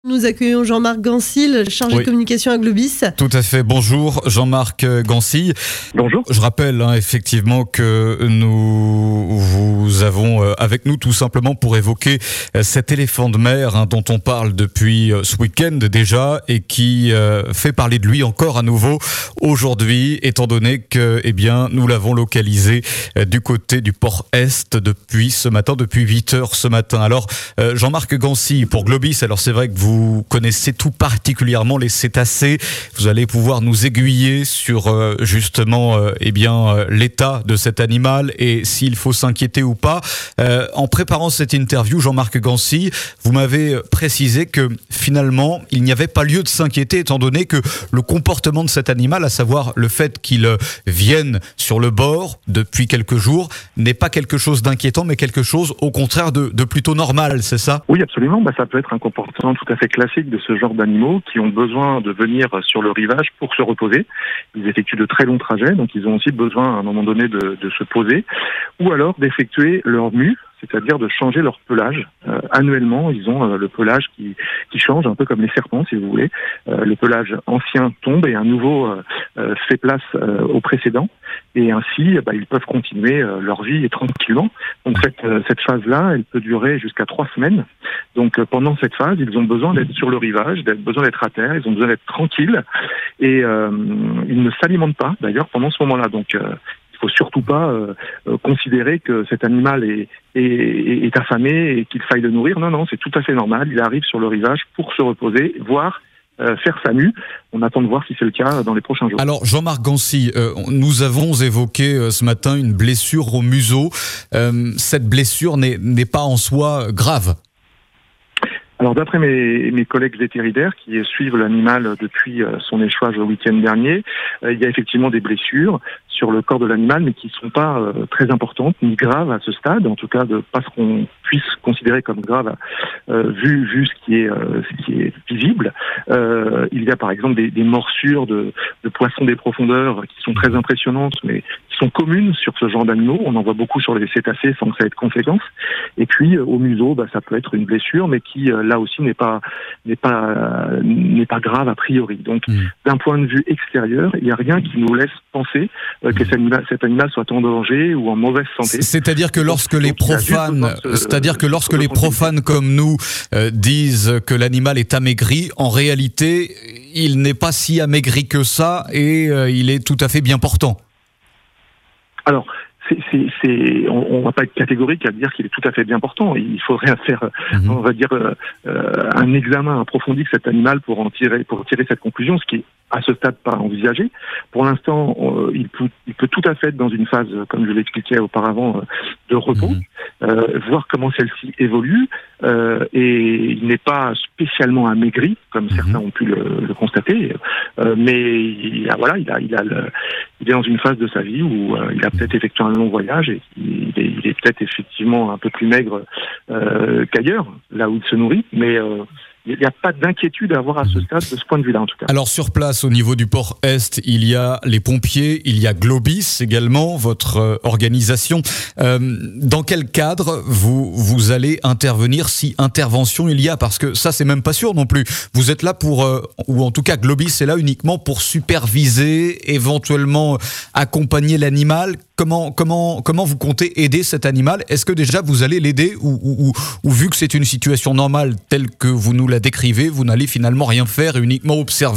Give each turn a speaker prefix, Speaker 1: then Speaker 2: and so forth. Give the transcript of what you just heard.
Speaker 1: Nous accueillons Jean-Marc Gansil, chargé de communication à Globis.
Speaker 2: Tout à fait. Bonjour Jean-Marc Gansil.
Speaker 3: Bonjour.
Speaker 2: Je rappelle effectivement que nous vous avons avec nous tout simplement pour évoquer cet éléphant de mer dont on parle depuis ce week-end déjà et qui fait parler de lui encore à nouveau aujourd'hui, étant donné que nous l'avons localisé du côté du port Est depuis ce matin, depuis 8h ce matin. Alors Jean-Marc Gansil pour Globis, alors c'est vrai que vous connaissez tout particulièrement les cétacés. Vous allez pouvoir nous aiguiller sur justement l'état de cet animal et s'il faut s'inquiéter ou pas. En préparant cette interview, Jean-Marc Gansil, vous m'avez précisé que finalement, il n'y avait pas lieu de s'inquiéter étant donné que le comportement de cet animal, à savoir le fait qu'il vienne sur le bord depuis quelques jours, n'est pas quelque chose d'inquiétant, mais quelque chose au contraire de plutôt normal, c'est ça ?
Speaker 3: Oui, absolument. Ça peut être un comportement tout à fait classique de ce genre d'animaux qui ont besoin de venir sur le rivage pour se reposer. Ils effectuent de très longs trajets, donc ils ont aussi besoin à un moment donné de se poser, ou alors d'effectuer leur mue, c'est-à-dire de changer leur pelage. Annuellement, ils ont le pelage qui change, un peu comme les serpents, si vous voulez. Le pelage ancien tombe et un nouveau fait place au précédent. Et ainsi, ils peuvent continuer leur vie tranquillement. Donc cette phase-là, elle peut durer jusqu'à 3 semaines. Donc pendant cette phase, ils ont besoin d'être sur le rivage, besoin d'être à terre, ils ont besoin d'être tranquilles. Et ils ne s'alimentent pas, d'ailleurs, pendant ce moment-là. Donc il faut surtout pas considérer que cet animal est affamé et qu'il faille le nourrir. Non, c'est tout à fait normal. Il arrive sur le rivage pour se reposer, voire faire sa mue. On attend de voir si c'est le cas dans les prochains jours.
Speaker 2: Alors Jean-Marc Gansil, nous avons évoqué ce matin une blessure au museau. Cette blessure n'est pas en soi grave.
Speaker 3: Alors d'après mes collègues vétérinaires qui suivent l'animal depuis son échouage le week-end dernier, il y a effectivement des blessures sur le corps de l'animal, mais qui ne sont pas très importantes ni graves à ce stade, en tout cas pas ce qu'on puisse considérer comme grave vu ce qui est visible. Il y a par exemple des morsures de poissons des profondeurs qui sont très impressionnantes, mais qui sont communes sur ce genre d'animaux. On en voit beaucoup sur les cétacés sans que ça ait de conséquences. Et puis au museau, ça peut être une blessure, mais qui là aussi n'est pas grave a priori. Donc d'un point de vue extérieur, il n'y a rien qui nous laisse penser que cet animal soit en danger ou en mauvaise santé.
Speaker 2: C'est-à-dire que lorsque les profanes comme nous disent que l'animal est amaigri, en réalité, il n'est pas si amaigri que ça et il est tout à fait bien portant.
Speaker 3: Alors, on va pas être catégorique à dire qu'il est tout à fait bien portant. Il faudrait faire, on va dire, un examen approfondi de cet animal pour tirer cette conclusion, ce qui est à ce stade pas envisagé. Pour l'instant, il peut tout à fait être dans une phase, comme je l'expliquais auparavant, de repos, voir comment celle-ci évolue, et il n'est pas spécialement amaigri, comme certains ont pu le constater, mais il est dans une phase de sa vie où il a peut-être effectué un long voyage et il est peut-être effectivement un peu plus maigre qu'ailleurs, là où il se nourrit, mais il n'y a pas d'inquiétude à avoir à ce stade de ce point de vue-là en tout cas.
Speaker 2: Alors sur place au niveau du port Est, il y a les pompiers, il y a Globis également, votre organisation. Dans quel cadre vous allez intervenir si intervention il y a ? Parce que ça c'est même pas sûr non plus. Vous êtes là pour, ou en tout cas Globis est là uniquement pour superviser, éventuellement accompagner l'animal. Comment vous comptez aider cet animal ? Est-ce que déjà vous allez l'aider ou vu que c'est une situation normale telle que vous nous la décrivez, vous n'allez finalement rien faire et uniquement observer ?